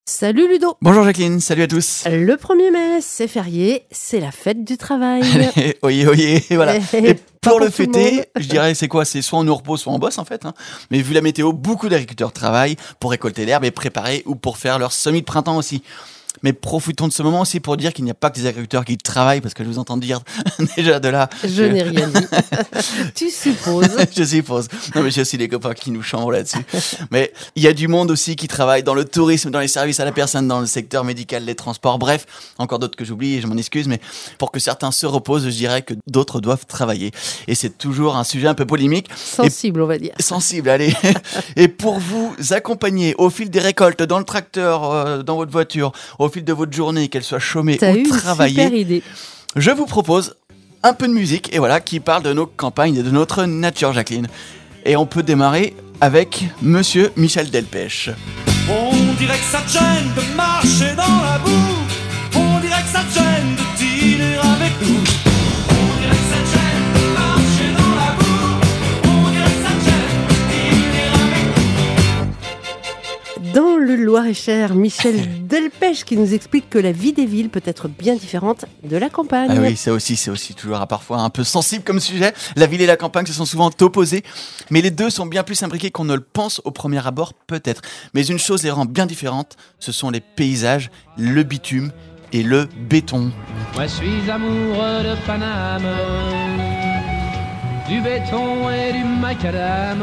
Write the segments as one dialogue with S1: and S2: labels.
S1: Salut Ludo.
S2: Bonjour Jacqueline, salut à tous.
S1: Le 1er mai, c'est férié, c'est la fête du travail.
S2: Allez, oyez, voilà. Et pour le fêter,
S1: le
S2: je dirais c'est quoi ? C'est soit on nous repose, soit on bosse en fait. Mais vu la météo, beaucoup d'agriculteurs travaillent pour récolter l'herbe et préparer ou pour faire leur semis de printemps aussi. Mais profitons de ce moment aussi pour dire qu'il n'y a pas que des agriculteurs qui travaillent, parce que je vous entends dire déjà de là.
S1: Je n'ai rien dit. Tu supposes.
S2: Je suppose. Non, mais j'ai aussi des copains qui nous chambrent là-dessus. Mais il y a du monde aussi qui travaille dans le tourisme, dans les services à la personne, dans le secteur médical, les transports, bref, encore d'autres que j'oublie et je m'en excuse, mais pour que certains se reposent, je dirais que d'autres doivent travailler. Et c'est toujours un sujet un peu polémique.
S1: Sensible, on va dire.
S2: Sensible, allez. Et pour vous accompagner au fil des récoltes, dans le tracteur, dans votre voiture, au fil de votre journée, qu'elle soit chômée ou travaillée,
S1: super idée.
S2: je vous propose un peu de musique, et voilà, qui parle de nos campagnes et de notre nature, Jacqueline. Et on peut démarrer avec Monsieur Michel Delpech.
S3: On dirait que ça te gêne de marcher dans la boue. On dirait que ça te gêne de dîner avec nous. On dirait que ça te gêne de marcher dans la boue. On dirait que ça te gêne de dîner avec nous.
S1: Dans le Loir-et-Cher, Michel Delpech qui nous explique que la vie des villes peut être bien différente de la campagne.
S2: Ah oui, c'est aussi toujours parfois un peu sensible comme sujet. La ville et la campagne se sont souvent opposées, mais les deux sont bien plus imbriqués qu'on ne le pense au premier abord, peut-être. Mais une chose les rend bien différentes, ce sont les paysages, le bitume et le béton.
S4: Moi je suis amoureux de Paname, du béton et du macadam.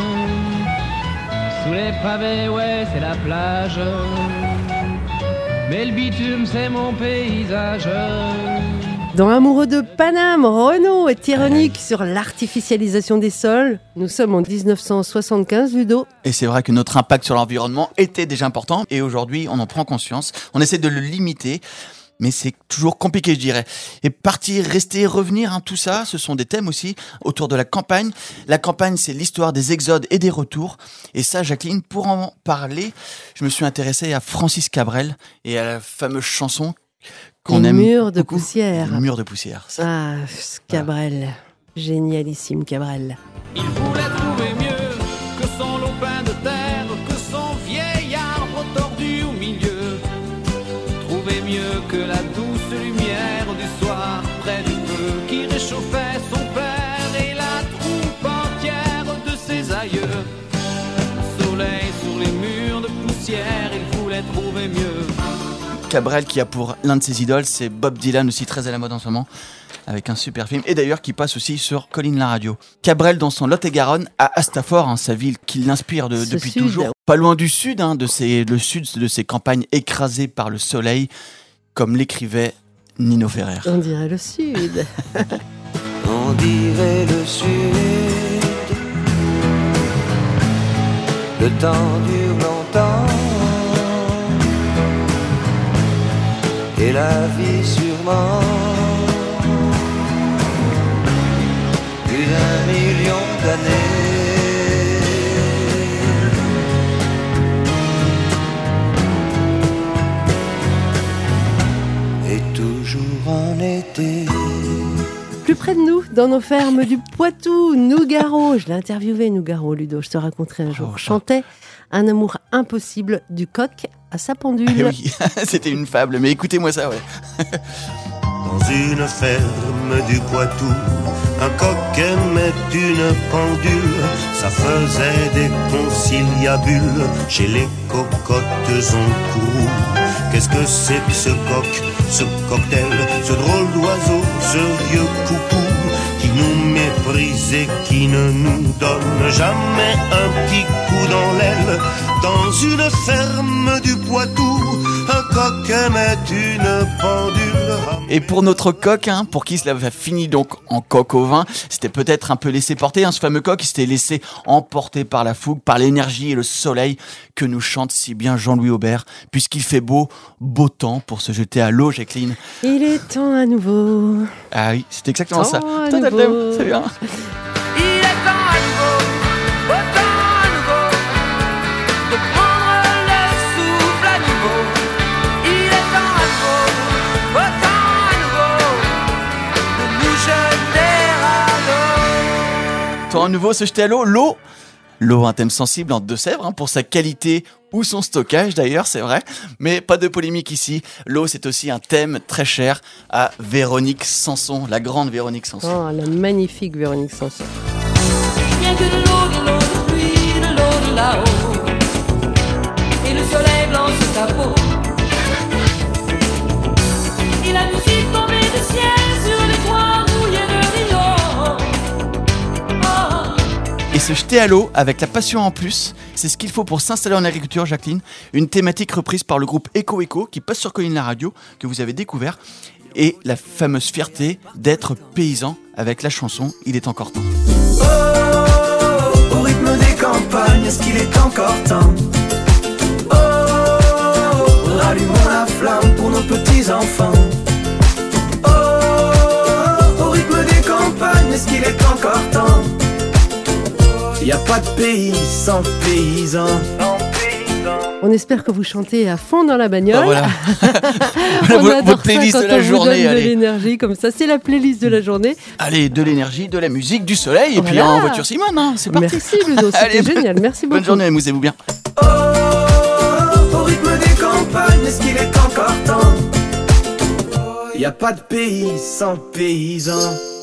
S4: Sous les pavés, ouais, c'est la plage. Mais le bitume, c'est mon paysage.
S1: Dans Amoureux de Paname, Renaud est ironique sur l'artificialisation des sols. Nous sommes en 1975, Ludo.
S2: Et c'est vrai que notre impact sur l'environnement était déjà important. Et aujourd'hui, on en prend conscience. On essaie de le limiter. Mais c'est toujours compliqué, je dirais. Et partir, rester, revenir, tout ça, ce sont des thèmes aussi autour de la campagne. La campagne, c'est l'histoire des exodes et des retours. Et ça, Jacqueline, pour en parler, je me suis intéressé à Francis Cabrel et à la fameuse chanson qu'on aime
S1: Murs de
S2: beaucoup.
S1: poussière.
S2: Murs de poussière.
S1: Ah, Cabrel. Génialissime, Cabrel.
S3: Il voulait trouver mieux que son lopin de terre, que son vieil arbre tordu au milieu. Trouver mieux que la douce lumière du soir près du feu qui réchauffait son père et la troupe entière de ses aïeux. Soleil sur les murs de poussière, il voulait trouver mieux.
S2: Cabrel qui a pour l'un de ses idoles, c'est Bob Dylan, aussi très à la mode en ce moment, avec un super film, et d'ailleurs qui passe aussi sur Colline la radio. Cabrel, dans son Lot-et-Garonne, à Astafort, sa ville qui l'inspire depuis
S1: sud.
S2: toujours, pas loin du sud, le sud de ses campagnes écrasées par le soleil, comme l'écrivait Nino Ferrer.
S1: On dirait le sud.
S5: On dirait le sud. Le temps dure longtemps. Et la vie sûrement. Plus d'1 million d'années. Et toujours en été.
S1: Plus près de nous, dans nos fermes du Poitou, Nougaro. Je l'ai interviewé, Nougaro, Ludo, je te raconterai un jour. Chantait un amour impossible du coq à sa pendule.
S2: Eh oui, c'était une fable, mais écoutez-moi ça, ouais.
S6: Dans une ferme du Poitou, un coq aimait une pendule. Ça faisait des conciliabules chez les cocottes en courroux. Qu'est-ce que c'est que ce coq, ce cocktail, ce drôle d'oiseau, ce vieux coucou qui nous méprise et qui ne nous donne jamais un petit coup dans l'aile. Dans une ferme du Poitou, un coq aimait une pendule.
S2: Et pour notre coq, pour qui cela a fini donc en coq au vin, c'était peut-être un peu laissé porter, ce fameux coq, il s'était laissé emporter par la fougue, par l'énergie et le soleil que nous chante si bien Jean-Louis Aubert, puisqu'il fait beau temps pour se jeter à l'eau, Jacqueline.
S1: Il est temps à nouveau.
S2: Ah oui, c'est exactement ça.
S1: À
S2: Toi, t'as le
S1: nouveau.
S2: thème, c'est bien.
S3: Il est temps à nouveau, autant à nouveau, de prendre le souffle à nouveau. Il est temps à nouveau, autant à nouveau, de nous jeter à l'eau.
S2: Toi, à nouveau, se jeter à l'eau. L'eau, un thème sensible en Deux-Sèvres, pour sa qualité ou son stockage d'ailleurs, c'est vrai. Mais pas de polémique ici. L'eau, c'est aussi un thème très cher à Véronique Sanson, la grande Véronique Sanson.
S1: Oh, la magnifique Véronique Sanson.
S7: Rien que de l'eau de pluie, de l'eau de là-haut. Et le soleil blanche sa peau. Et la musique tombée du ciel sur les toits mouillés de Rio. Oh.
S2: Et se jeter à l'eau avec la passion en plus, c'est ce qu'il faut pour s'installer en agriculture, Jacqueline. Une thématique reprise par le groupe Eco Eco qui passe sur Colline la radio, que vous avez découvert. Et la fameuse fierté d'être paysan avec la chanson Il est encore temps.
S5: Oh, au rythme des campagnes, est-ce qu'il est encore temps? Oh, rallumons la flamme pour nos petits-enfants. Oh, au rythme des campagnes, est-ce qu'il est encore temps? Y a pas de pays sans paysans.
S1: On espère que vous chantez à fond dans la bagnole.
S2: Oh, voilà.
S1: On adore
S2: Votre playlist
S1: ça quand
S2: de la
S1: on vous
S2: journée.
S1: donne de
S2: Allez.
S1: l'énergie comme ça. C'est la playlist de la journée.
S2: Allez, de l'énergie, de la musique, du soleil, et puis
S1: Voilà.
S2: en voiture Simone, hein, c'est parti.
S1: Merci Ludo,
S2: Allez,
S1: c'était génial. Merci beaucoup.
S2: Bonne journée, amusez-vous bien.
S5: Oh, au rythme des campagnes, est-ce qu'il est encore temps? Y a pas de pays sans paysans.